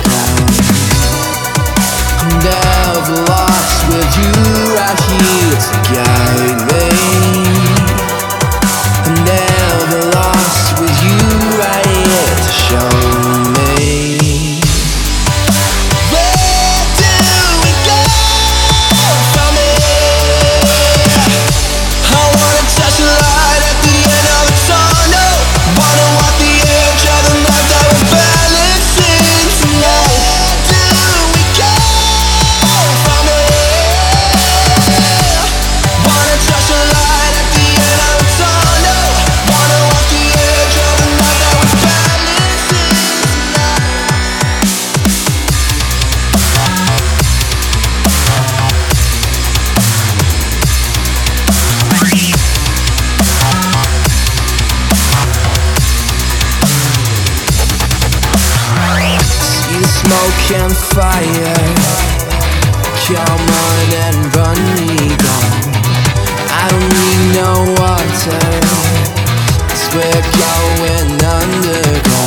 down. I'm never lost with you right here to guide me. I'm never lost with you right here to show me. Where do we go from here? I wanna touch the light at the end of the tunnel. Wanna walk the edge of the knife that we're balancing tonight. Where do we go from here? Wanna touch the light at the end of the tunnel. Wanna walk the edge of the knife that we're balancing tonight. See the smoke and fire, come on and run me down. I don't need no water, 'cause we're going underground.